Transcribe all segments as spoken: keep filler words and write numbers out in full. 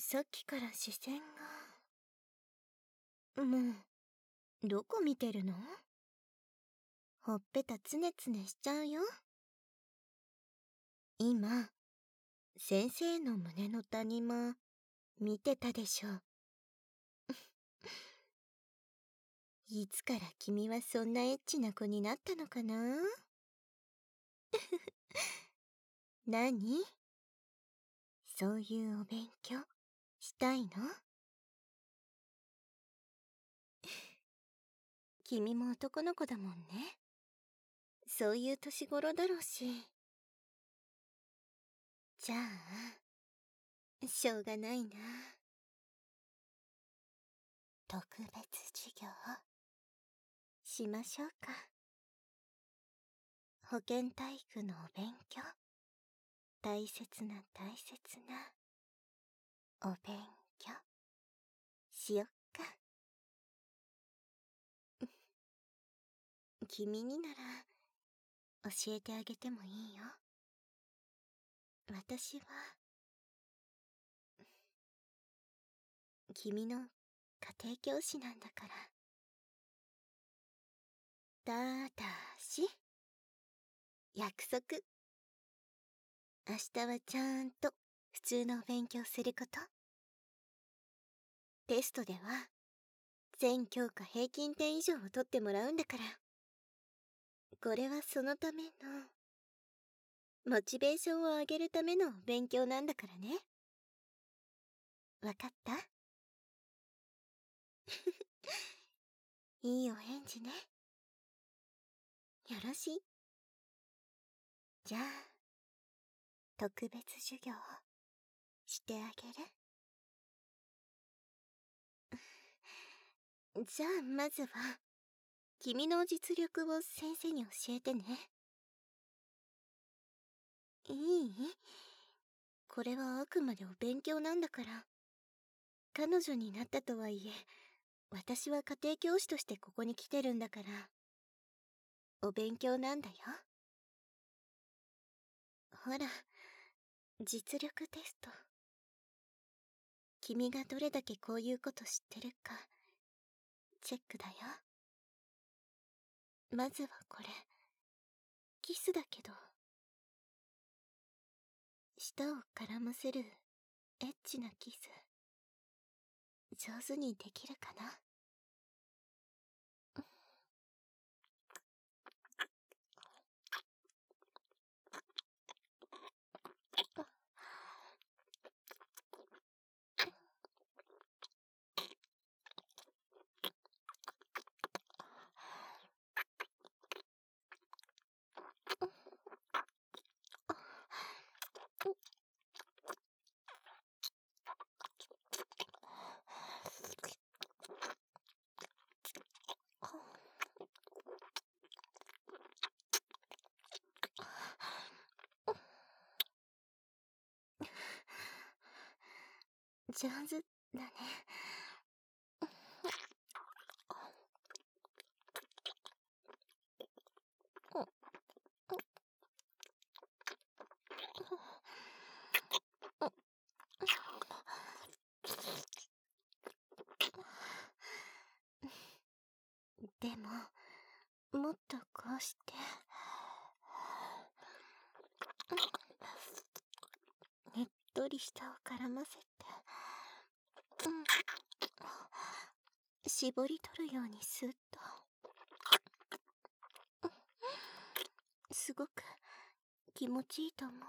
さっきから視線が。もう、どこ見てるの？ほっぺたつねつねしちゃうよ。今、先生の胸の谷間、見てたでしょ。いつから君はそんなエッチな子になったのかな？何？そういうお勉強したいの？君も男の子だもんね。そういう年頃だろうし。じゃあ、しょうがないな。特別授業しましょうか。保健体育のお勉強、大切な大切なお勉強しよっか。君になら教えてあげてもいいよ。私は君の家庭教師なんだから。ただし、約束。明日はちゃんと普通のお勉強すること。テストでは全教科平均点以上を取ってもらうんだから。これはそのためのモチベーションを上げるための勉強なんだからね。わかった？いいお返事ね。よろしい？じゃあ、特別授業してあげる？じゃあまずは、君の実力を先生に教えてね。いい？これはあくまでお勉強なんだから。彼女になったとはいえ、私は家庭教師としてここに来てるんだから。お勉強なんだよ。ほら、実力テスト。君がどれだけこういうこと知ってるか、チェックだよ。まずはこれ、キスだけど。舌を絡ませるエッチなキス、上手にできるかな？上手だね。でも、もっとこうして、ねっとり舌を絡ませて、うん、絞り取るようにスッと。すごく気持ちいいと思うよ。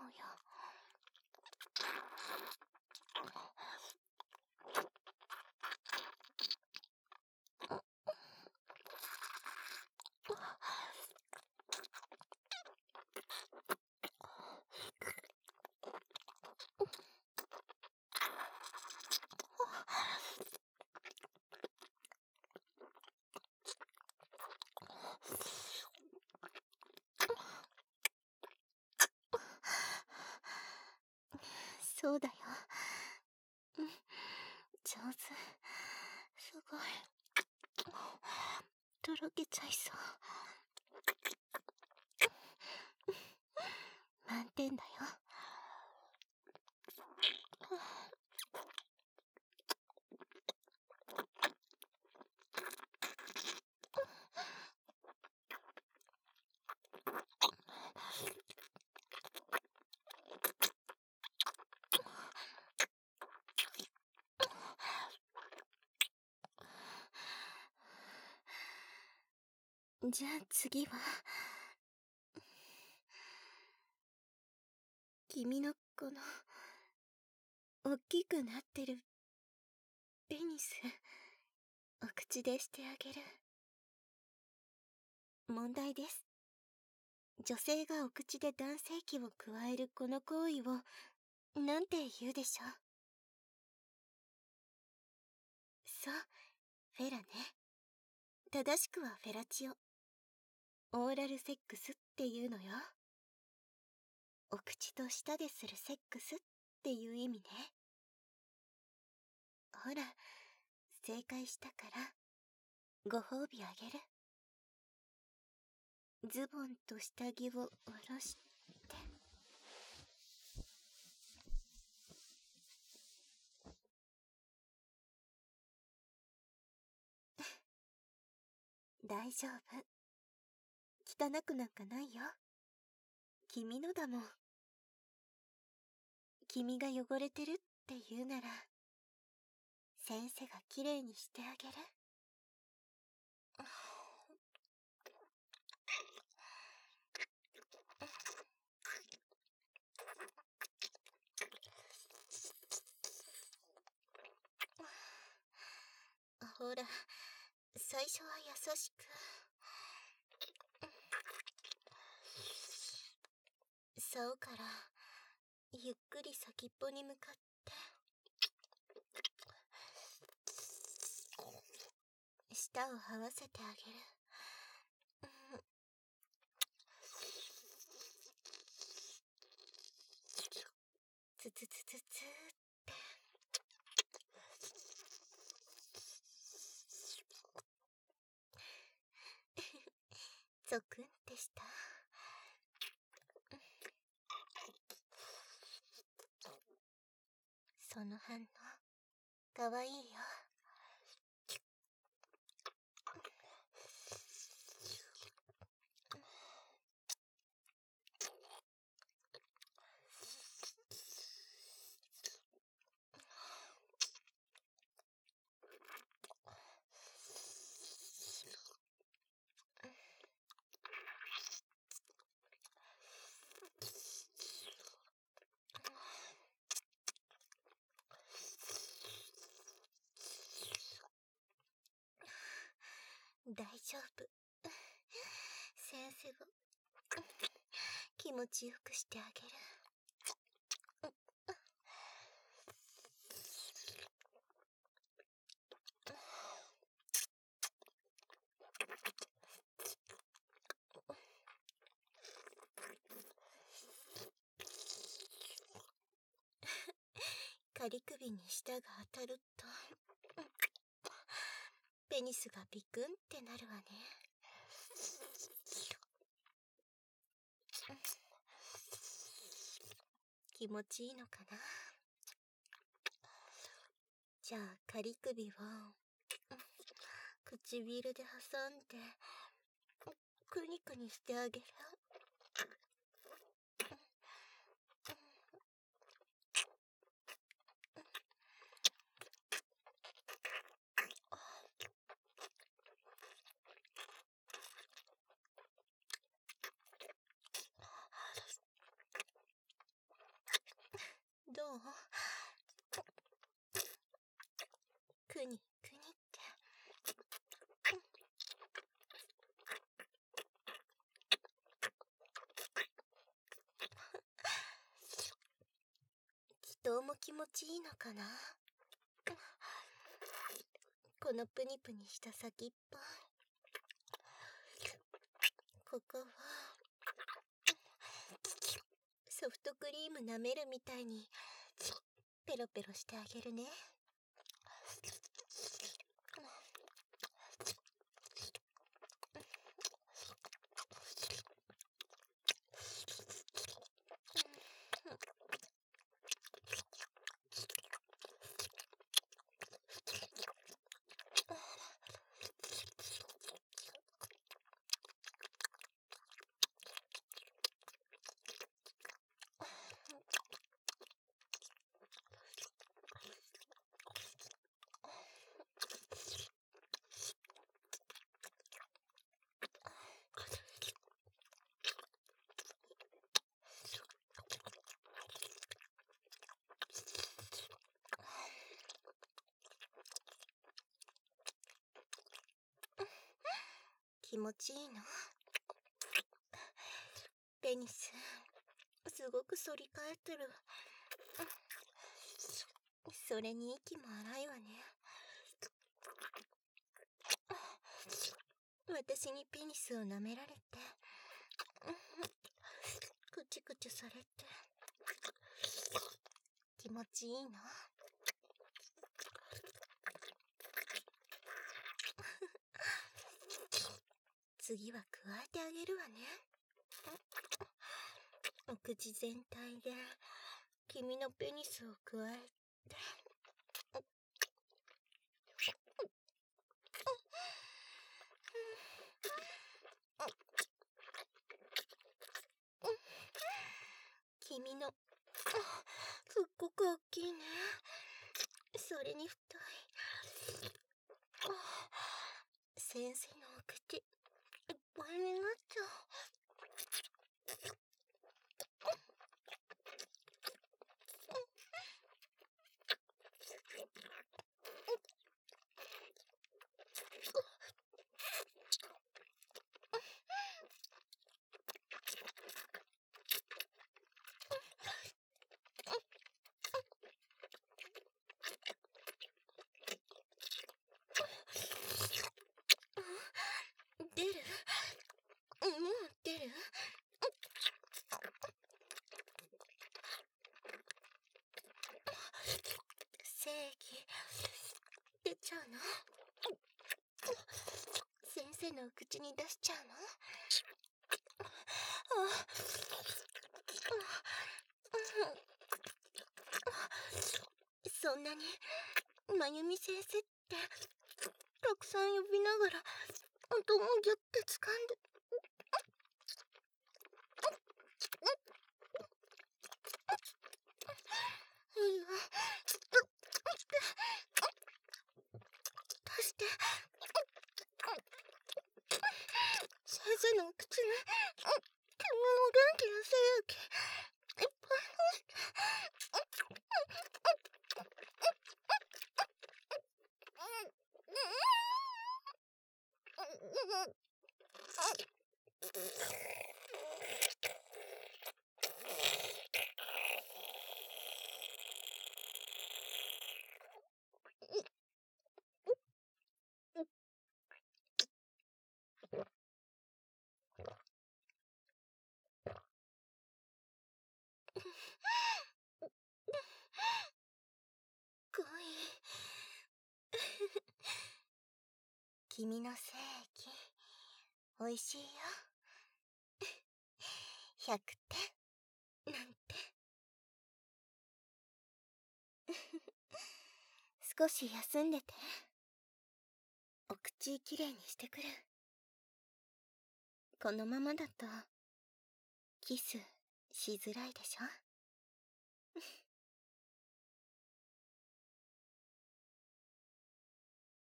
そうだよ。うん、上手。すごい。とろけちゃいそう。満点だよ。 じゃあ次は、君のこの、おっきくなってる、ペニス、お口でしてあげる。問題です。女性がお口で男性器を加えるこの行為を、なんて言うでしょう。そう、フェラね。正しくはフェラチオ。オーラルセックスっていうのよ。お口と舌でするセックスっていう意味ね。ほら、正解したから、ご褒美あげる。ズボンと下着を下ろして。大丈夫。汚くなんかないよ。君のだもん。君が汚れてるって言うなら、先生がきれいにしてあげる。ほら、最初は優しく。竿からゆっくり先っぽに向かって舌を這わせてあげる。つつつつつってゾクンってした。その反応かわいいよ。大丈夫。先生が気持ちよくしてあげる。仮首に舌が当たるとペニスがビクンってなるわね。気持ちいいのかな。じゃあ仮首を唇で挟んでくにくにしてあげる。どう？くにくにって。どうも気持ちいいのかな。このプニプニした先っぽ。ここはソフトクリーム舐めるみたいにペロペロしてあげるね。 気持ちいいの？ペニス、すごく反り返ってる。それに息も荒いわね。私にペニスを舐められて、クチクチされて、気持ちいいの？次は加えてあげるわね。お口全体で君のペニスを加えて。君のすっごく大きいね。それに太い。先生のお口いっぱいになっちゃう。出る？もう出る？精液出ちゃうの？先生の口に出しちゃうの？そんなにまゆみ先生ってたくさん呼びながら頭をギュッて掴んで。いいわ、出して。先生の口に君の元気な精液いっぱい出して。恋君の精液おいしいよ。ひゃくてんなんて。少し休んでて。お口きれいにしてくる。このままだとキスしづらいでしょ？